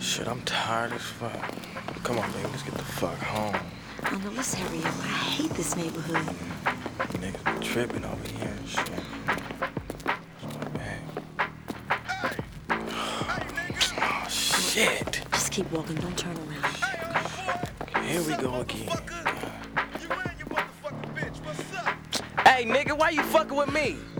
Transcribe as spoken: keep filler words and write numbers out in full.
Shit, I'm tired as fuck. Come on, baby, let's get the fuck home. Oh no, let's hurry up. I hate this neighborhood. Niggas be tripping over here and shit. That's my bag. Oh, shit. Just keep walking, don't turn around. Here we go again. Hey, nigga, why you fucking with me?